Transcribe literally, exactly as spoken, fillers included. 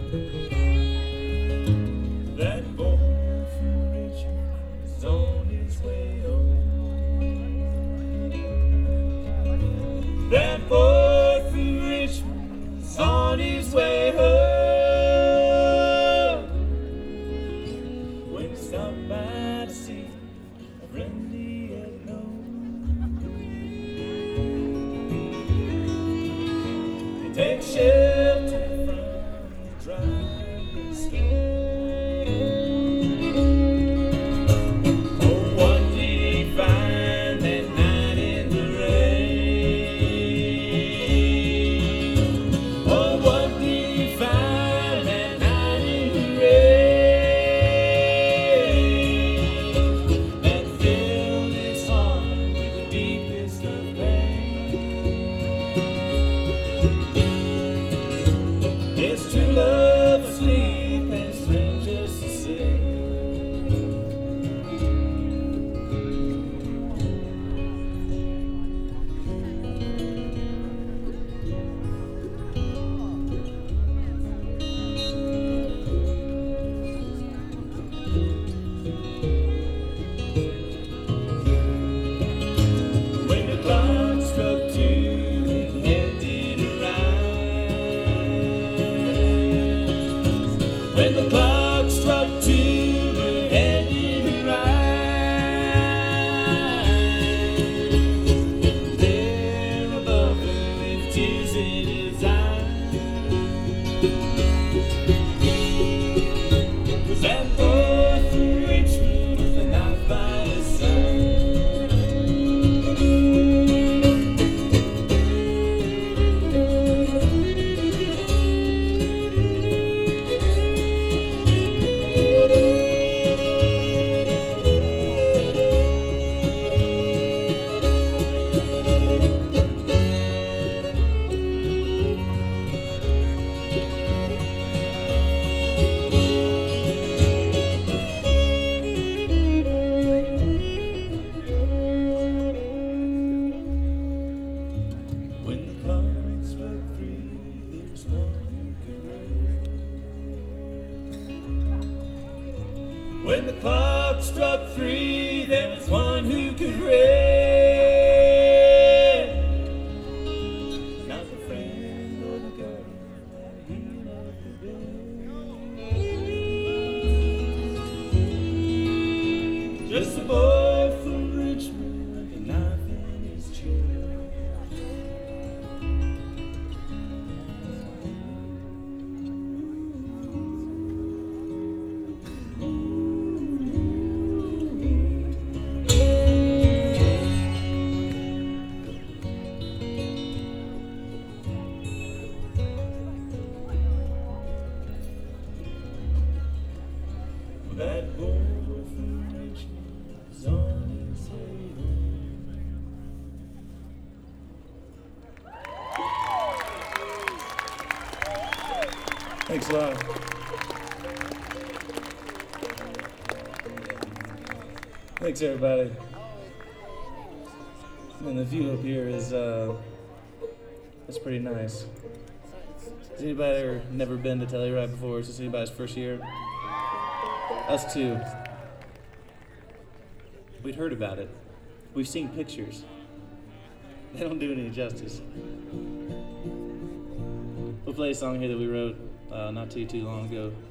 That boy from Richmond is on his way home. That boy from Richmond is on his way home. When he stopped by to see a friend he had known, they take shelter from the driving storm. It's true love asleep and strangers to say. When the clock struck two, when the clock struck two, the head did rise. There above her, with tears in his eyes, was that boy from Richmond with a knife by his When the clock struck three, there was one who could read. Not the friend or the girl that he loved to be. Just a boy from Richmond with a knife in his chin. That boy from Richmond is on his way home. Thanks a lot. Thanks, everybody. And the view up here is, uh, it's pretty nice. Has anybody ever never been to Telluride before? Is this anybody's first year? Us too. We'd heard about it. We've seen pictures. They don't do it any justice. We'll play a song here that we wrote uh, not too, too long ago.